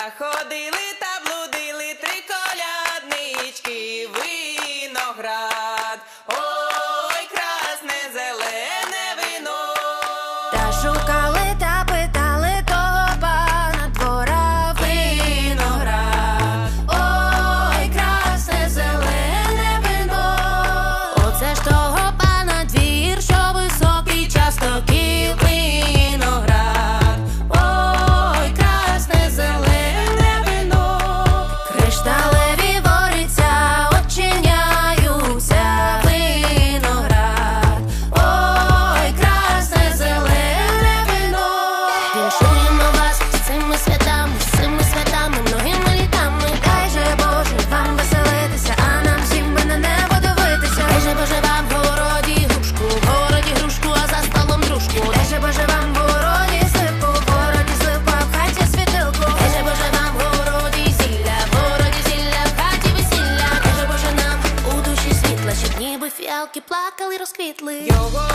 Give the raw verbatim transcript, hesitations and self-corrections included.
ходили та блудили три коляднички, виноград, ой, красне зелене вино. Та шукали та питали того пана двора, Виноград, ой, красне зелене вино. Оце ж того пана двір, що високий частокіл. виноград, Ой, красне зелене вино. Кришталеві воріця очиняються. виноград, Ой, красне зелене вино. Віншуємо вас з цими святами, з цими святами, многими літами. Дай же Боже вам веселитися, а нам всім би на небо дивитися. Дай же Боже вам в городі грушку, в городі грушку, а за столом дружку. Дай же Боже вам в городі сливку, в городі сливка, в хаті світилку. Дай же Боже вам в городі зілля, в городі зілля, в хаті весілля. Дай же Боже нам у душі світла, щоб ніби фіалки плакали, розквітли. його